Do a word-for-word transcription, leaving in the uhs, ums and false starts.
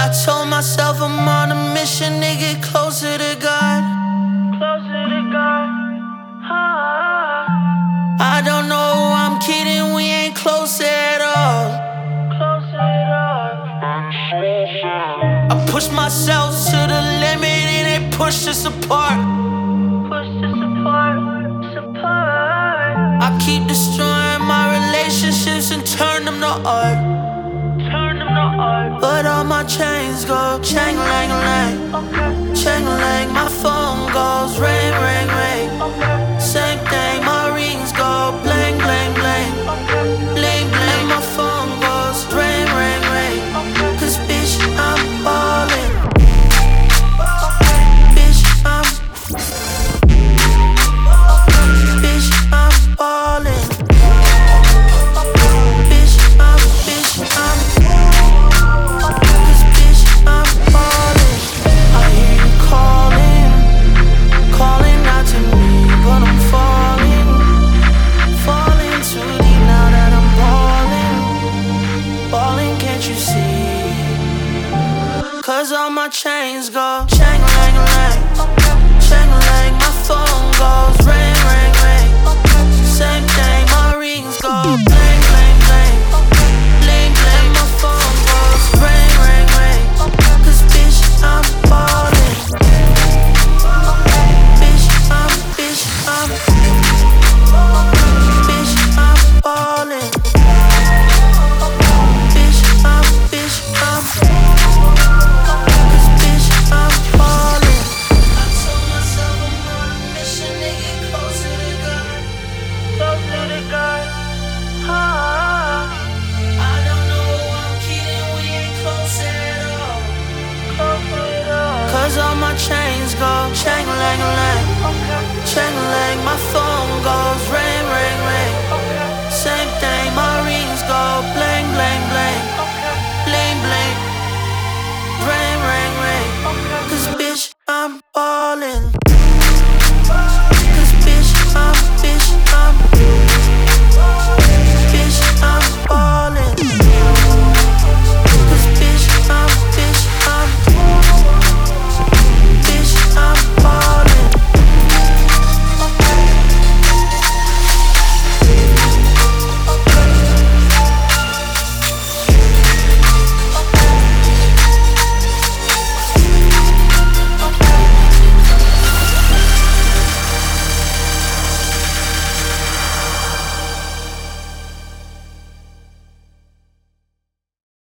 told myself I'm on a mission to get closer to God. Closer to God. Ah. I don't know, I'm kidding, we ain't close at all. Close at all. I pushed myself to the limit and it pushed us apart. Pushed us apart, us apart. I keep destroying my relationships and turn them to art. Turn them to art. But all my chains go chang-lang-lang, chang-lang. My phone goes ring, ring, ring. Same thing, my rings go bling, bling, bling. Bling, bling, my phone goes ring, ring, ring. Cause bitch, I'm ballin'. Bitch, I'm Bitch, I'm ballin'. Bitch, I'm, bitch, I'm Cause bitch, I'm ballin'. I hear you calling, calling out to me, but I'm falling, falling too deep now that I'm ballin', ballin', can't you see? Cause all my chains go chang-lang-lang, chang-lang. My phone goes ring, ring, ring. Same thing, my rings go bling, bling, bling. Bling, bling, my phone goes ring, ring, ring. Cause bitch, I'm ballin'. Bitch, I'm, bitch, I'm Bitch, I'm ballin'. Bitch, I'm, bitch, I'm Cause bitch, I'm ballin'. I told myself I'm on a mission to get closer to God. Closer to God. Ah. I don't know, I'm kidding, we ain't close at all. Close at all. Cause all my chains go chang-lang-lang, chang-lang. My phone goes ring, ring, ring.